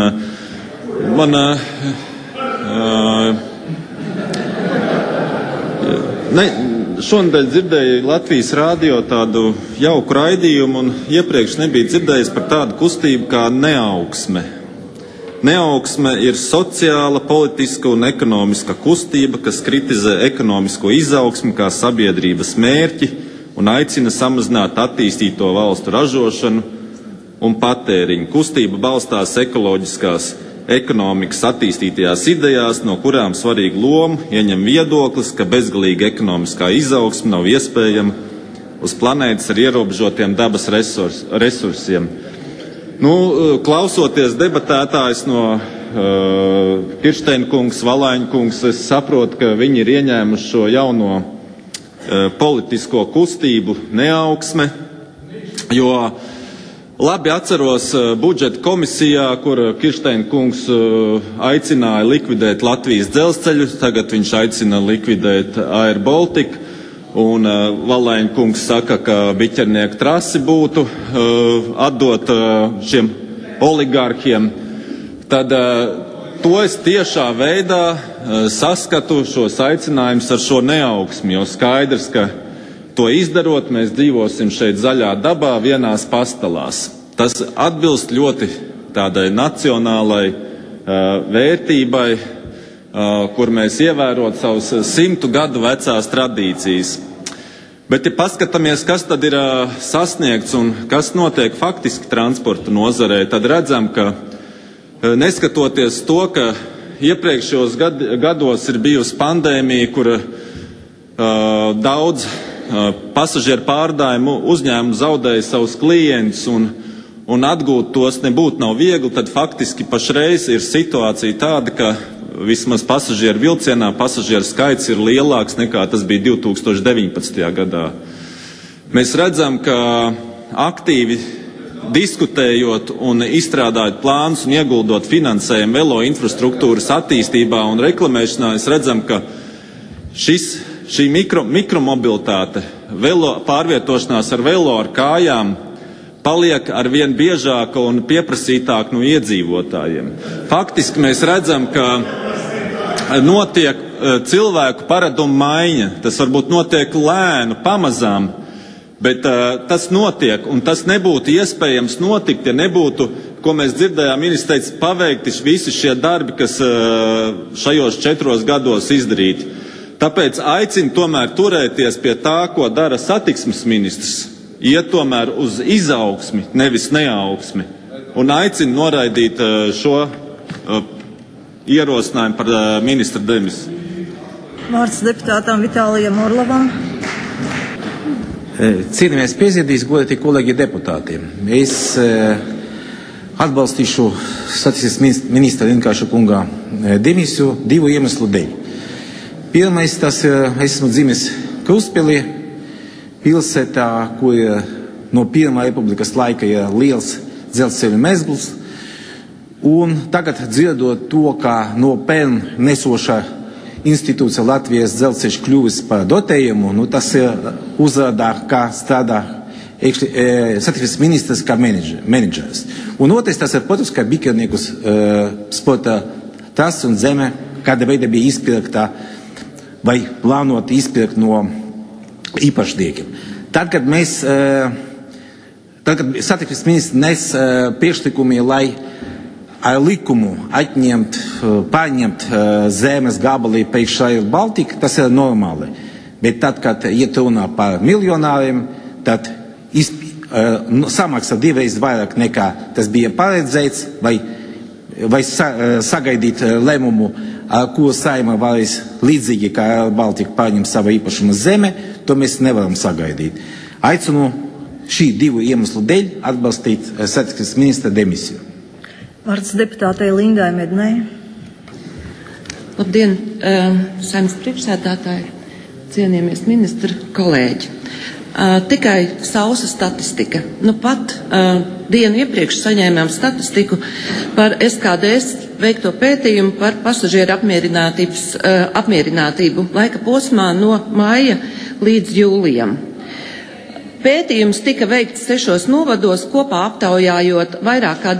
šonadēļ dzirdēju Latvijas rādio tādu jauku raidījumu, un iepriekš nebija dzirdējis par tādu kustību kā neaugsme. Neaugsme ir sociāla, politiska un ekonomiska kustība, kas kritizē ekonomisko izaugsmi kā sabiedrības mērķi un aicina samazināt attīstīto valstu ražošanu un patēriņu. Kustība balstās ekoloģiskās ekonomikas attīstītajās idejās, no kurām svarīgu lomu ieņem viedoklis, ka bezgalīga ekonomiskā izaugsme nav iespējama uz planētas ar ierobežotiem dabas resursiem. Klausoties debatētājs no Kirsteina kungs, Valaiņa kungs, es saprotu, ka viņi ir ieņēmuši šo jauno politisko kustību neaugsme, jo labi atceros budžeta komisijā, kur Kirsteina kungs aicināja likvidēt Latvijas dzelzceļu, tagad viņš aicina likvidēt Air Baltica, un Valaiņa kungs saka, ka biķernieku trasi būtu atdot šiem oligarhiem. Tad to es tiešā veidā saskatu šos aicinājumus ar šo neaugsmi, jo skaidrs, ka to izdarot, mēs dzīvosim šeit zaļā dabā vienās pastalās. Tas atbilst ļoti tādai nacionālai vērtībai, kur mēs ievērot savus 100 gadu vecās tradīcijas. Bet, ja paskatāmies, kas tad ir sasniegts un kas notiek faktiski transporta nozarē, tad redzam, ka neskatoties to, ka iepriekšējos gados ir bijusi pandēmija, kur daudz pasažieru pārvadājumu uzņēmumu zaudēja savus klientus, un atgūt tos nebūtu nav viegli, tad faktiski pašreiz ir situācija tāda, ka vismaz pasažieru vilcienā pasažieru skaits ir lielāks nekā tas bija 2019. gadā. Mēs redzam, ka aktīvi diskutējot un izstrādājot plānus un ieguldot finansējumu velo infrastruktūras attīstībā un reklamēšanā, mēs redzam, ka šī mikromobilitāte, pārvietošanās ar velo ar kājām, paliek arvien biežāka un pieprasītāka no iedzīvotājiem. Faktiski mēs redzam, ka notiek cilvēku paradumu maiņa. Tas varbūt notiek lēnu, pamazām, bet tas notiek, un tas nebūtu iespējams notikt, ja nebūtu, ko mēs dzirdējām, ministrs teica, paveikti visi šie darbi, kas šajos 4 gados izdarīti. Tāpēc aicinu tomēr turēties pie tā, ko dara satiksmes ministrs. Iet tomēr uz izaugsmi, nevis neaugsmi. Un aicinu noraidīt šo ierosinājumu par ministra demisiju. Vārds deputātam Vitālijam Orlovam. Cienījamies prezidijas, godātie kolēģi deputāti. Es atbalstīšu satiksmes ministra Linkaiša kunga demisiju 2 iemeslu dēļ. Pirmais, tas esmu dzimis Krustpilī, pilsētā, kur no Pirmā republikas laika ir liels dzelzceļa mezgls, un tagad dzirdot to, ka no pērn nesošā institūcija Latvijas dzelzceļš kļuvis par dotējumu, tas uzrādā, kā strādā satiksmes ministrs kā menedžers. Un otrs, tas ir, protams, ka bikerniekus sporta trasa un zeme kāda veida bija izpirkta vai plānot izpirkt no īpašniekiem. Tad, kad satiksmes ministrs nes priekšlikumi, lai ar likumu pārņemt zemes gabalī priekš Rail Baltica, tas ir normāli. Bet tad, kad iet runā par miljonāriem, tad samaksa 2 reizes vairāk nekā tas bija paredzēts, vai sagaidīt lēmumu, ko Saeima varēs līdzīgi kā Rail Baltica pārņem savu īpašumu zeme, to mēs nevaram sagaidīt. Aicinu šī 2 iemeslu dēļ atbalstīt satiksmes ministra demisiju. Vārds deputātei Lindai Mednei. Labdien, Saeimas priekšsēdētāji, cienījamies ministri, kolēģi. Tikai sausa statistika. Pat dienu iepriekš saņēmām statistiku par SKDS veikto pētījumu par pasažieru apmierinātību laika posmā no māja līdz jūlijam. Pētījums tika veikts 6 novados, kopā aptaujājot vairāk kā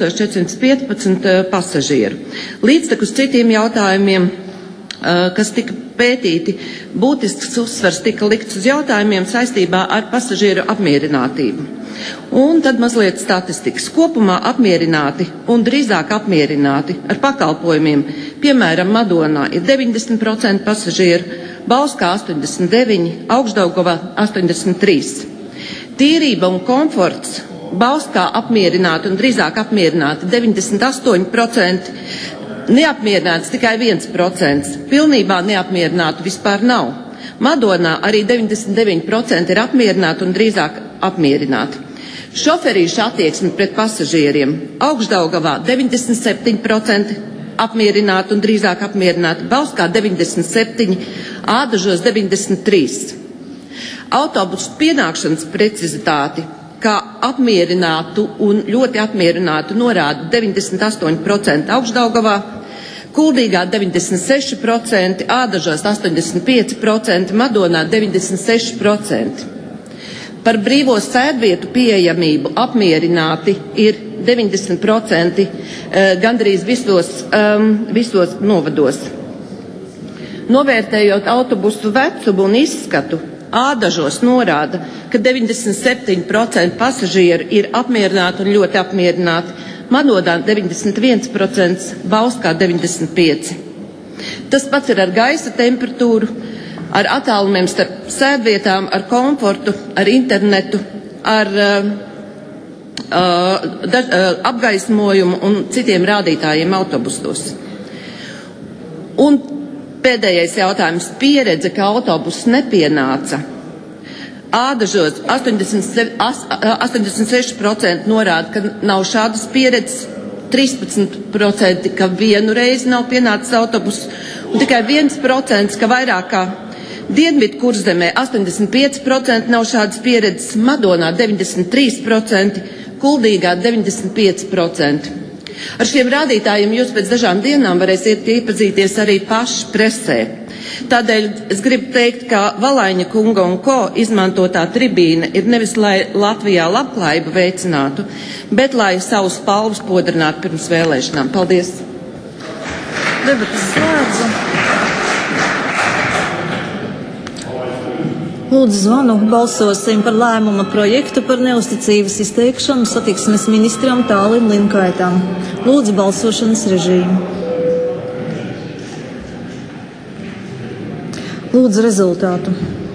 2415 pasažieru. Līdztekus citiem jautājumiem, kas tika pētīti, būtisks uzsvers tika likts uz jautājumiem saistībā ar pasažieru apmierinātību. Un tad mazliet statistikas. Kopumā apmierināti un drīzāk apmierināti ar pakalpojumiem, piemēram, Madonā ir 90% pasažieru, Bauskā 89%, Augšdaugavā 83%. Tīrība un komforts, Bauskā apmierināti un drīzāk apmierināti 98%, neapmierināts tikai 1%, pilnībā neapmierinātu vispār nav. Madonā arī 99% ir apmierināti un drīzāk apmierināti. Šoferīšu attieksme pret pasažieriem, Augšdaugavā 97% apmierināti un drīzāk apmierināti, Bauskā 97%, Ādažos 93%. Autobusu pienākšanas precizitāti, kā apmierinātu un ļoti apmierinātu, norāda 98% Augšdaugavā, Kuldīgā 96%, Ādažos 85%, Madonā 96%. Par brīvo sēdvietu pieejamību apmierināti ir 90% gandrīz visos novados. Novērtējot autobusu vecumu un izskatu, Ādažos norāda, ka 97% pasažieru ir apmierināti un ļoti apmierināti, Madonā 91%, Bauskā 95%. Tas pats ir ar gaisa temperatūru, ar attālumiem starp sēdvietām, ar komfortu, ar internetu, ar apgaismojumu un citiem rādītājiem autobusos. Un pēdējais jautājums - pieredze, ka autobuss nepienāca. Ādažos 86% norāda, ka nav šādas pieredzes, 13%, ka vienu reizi nav pienācis autobus, un tikai 1%, ka vairāk kā Dienvidu Kurzemē 85% nav šādas pieredzes, Madonā 93%, Kuldīgā 95%. Ar šiem rādītājiem jūs pēc dažām dienām varēsiet iepazīties arī paši presē. Tādēļ es gribu teikt, ka Valaiņa kunga un ko izmantotā tribīne ir nevis, lai Latvijā labklājību veicinātu, bet lai savus palvus podrinātu pirms vēlēšanām. Paldies! Debatas slēdzu. Lūdzu zvanu, balsosim par lēmuma projektu par neusticības izteikšanu satiksmes ministram Tālim Linkaitam. Lūdzu balsošanas režīmu. Lūdzu rezultātu.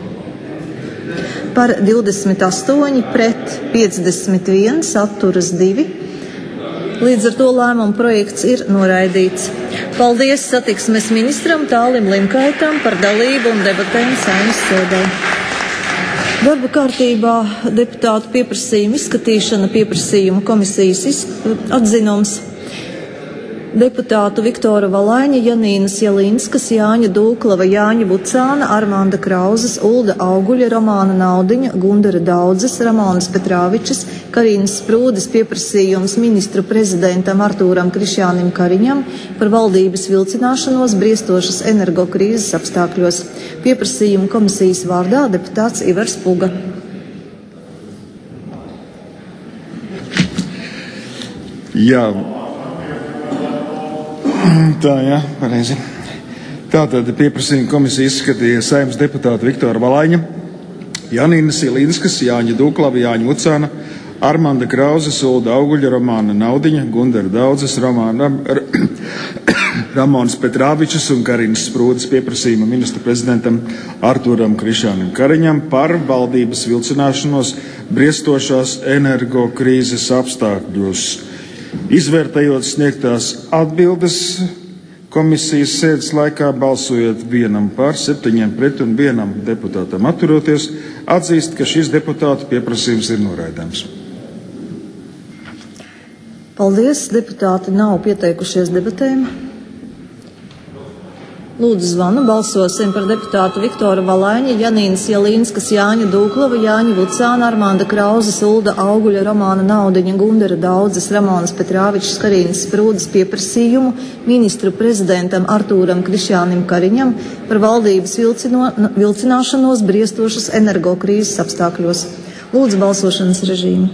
Par 28, pret 51, atturas 2. Līdz ar to lēmuma projekts ir noraidīts. Paldies satiksmes ministram Tālim Linkaitam par dalību un debatēm Saeimas sēdē. Darba kārtībā deputātu pieprasījuma izskatīšana, pieprasījuma komisijas atzinums. Deputātu Viktora Valaiņa, Janīnas Jelīnskas, Jāņa Dūklava, Jāņa Bucāna, Armanda Krauzes, Ulda Auguļa, Romāna Naudiņa, Gundara Daudzes, Ramonas Petrāvičas, Karīnas Sprūdes pieprasījums ministru prezidentam Artūram Krišjānim Kariņam par valdības vilcināšanos briestošas energokrīzes apstākļos. Pieprasījuma komisijas vārdā deputāts Ivars Puga. Jā. Tā, jā, pareizi. Tātad pieprasījuma komisija izskatīja Saeimas deputātu Viktora Valaiņa, Janīnas Jelīnskas, Jāņa Dūklava, Jāņa Vucāna, Armanda Krauzes, Ulda Auguļa, Romāna Naudiņa, Gundara Daudzes, Ramonas Petrāvičas un Karīnas Sprūdes pieprasījuma ministra prezidentam Artūram Krišjānim Kariņam par valdības vilcināšanos briestošās energokrīzes apstākļos. Izvērtējot sniegtās atbildes komisijas sēdes laikā, balsojot 1 par, 7 pret un 1 deputātam atturoties, atzīst, ka šis deputātu pieprasījums ir noraidāms. Paldies, deputāti nav pieteikušies debatēm. Lūdzu zvanu, balsosim par deputātu Viktora Valaiņa, Janīnas Jelīnskas, Jāņa Dūklava, Jāņa Vucāna, Armanda Krauzes, Ulda Auguļa, Romāna Naudiņa, Gundara Daudzes, Ramonas Petrāvičas, Karīnas Sprūdes pieprasījumu ministru prezidentam Artūram Krišjānim Kariņam par valdības vilcināšanos briestošas energokrīzes apstākļos. Lūdzu balsošanas režīmu.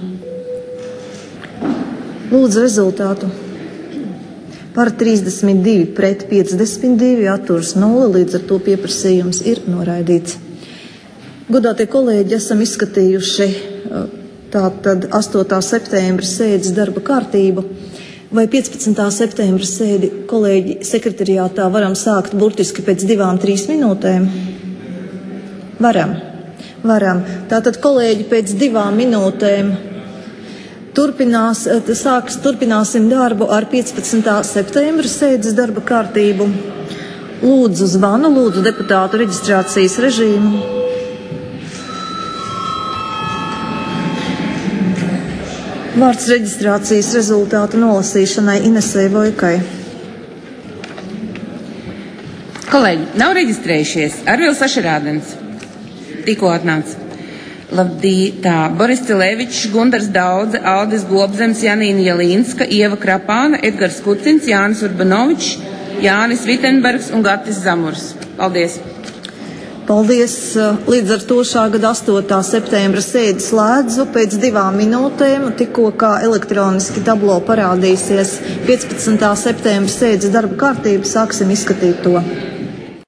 Lūdzu rezultātu. Par 32 pret 52, atturas 0, līdz ar to pieprasījums ir noraidīts. Godātie kolēģi, esam izskatījuši tātad 8. septembra sēdes darba kārtību. Vai 15. septembra sēdi, kolēģi, sekretariātā varam sākt burtiski pēc 2-3 minūtēm? Varam. Tātad, kolēģi, pēc 2 minūtēm turpināsim darbu ar 15. septembra sēdes darba kārtību. Lūdzu zvanu, lūdzu deputātu reģistrācijas režīmu. Vārds reģistrācijas rezultātu nolasīšanai Inesei Vojkai. Kolēģi, nav reģistrējušies. Arvils Ašerādens. Tikko atnāca. Tā, Boris Cilēvičs, Gundars Daudze, Aldis Gobzems, Janīna Jelīnska, Ieva Krapāna, Edgars Kucins, Jānis Urbanovičs, Jānis Vitenbergs un Gatis Zamurs. Paldies! Paldies! Līdz ar to šā gada 8. septembra sēdi slēdzu. Pēc 2 minūtēm, tikko kā elektroniski tablo parādīsies 15. septembra sēdes darba kārtību, sāksim izskatīt to.